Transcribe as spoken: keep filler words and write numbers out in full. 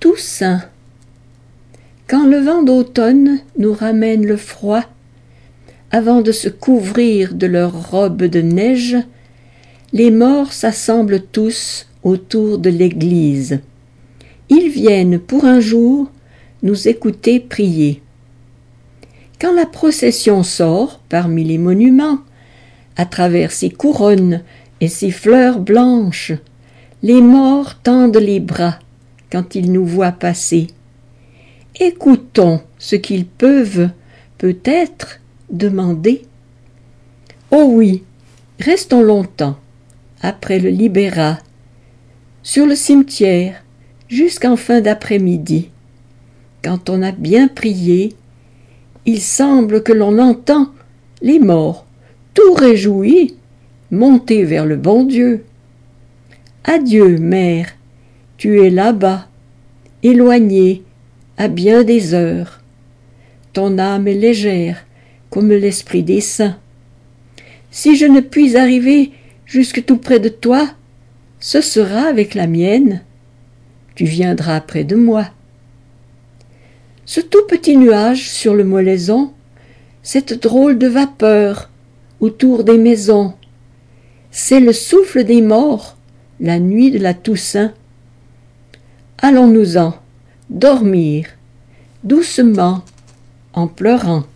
Toussaint. Quand le vent d'automne nous ramène le froid, avant de se couvrir de leurs robes de neige, les morts s'assemblent tous autour de l'église. Ils viennent pour un jour nous écouter prier. Quand la procession sort parmi les monuments, à travers ses couronnes et ses fleurs blanches, les morts tendent les bras quand ils nous voient passer. Écoutons ce qu'ils peuvent, peut-être, demander. Oh oui, restons longtemps, après le libérat, sur le cimetière, jusqu'en fin d'après-midi. Quand on a bien prié, il semble que l'on entend les morts, tout réjouis, monter vers le bon Dieu. Adieu, mère, tu es là-bas, éloignée, à bien des heures. Ton âme est légère, comme l'esprit des saints. Si je ne puis arriver jusque tout près de toi, ce sera avec la mienne. Tu viendras près de moi. Ce tout petit nuage sur le molaison, cette drôle de vapeur autour des maisons, c'est le souffle des morts, la nuit de la Toussaint. Allons-nous-en, dormir, doucement, en pleurant.